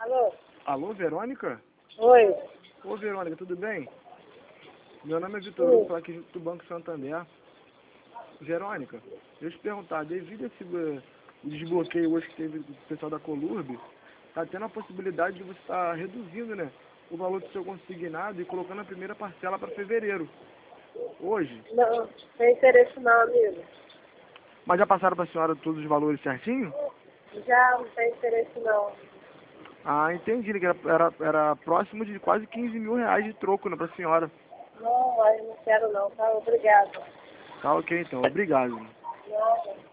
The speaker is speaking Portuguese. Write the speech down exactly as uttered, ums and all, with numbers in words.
Alô? Alô, Verônica? Oi. Ô, Verônica, tudo bem? Meu nome é Vitor Sim. Hugo, estou aqui junto do Banco Santander. Verônica, deixa eu te perguntar, devido a esse uh, desbloqueio hoje que teve do pessoal da Colurb, está tendo a possibilidade de você estar reduzindo, né, o valor do seu consignado e colocando a primeira parcela para fevereiro. Hoje. Não, não tem interesse não, amigo. Mas já passaram para a senhora todos os valores certinho? Já não tem interesse não. Ah, entendi, que era, era, era próximo de quase quinze mil reais de troco, né, para a senhora. Não, mas não quero não, tá? Obrigada. Tá ok, então. Obrigado. Nada.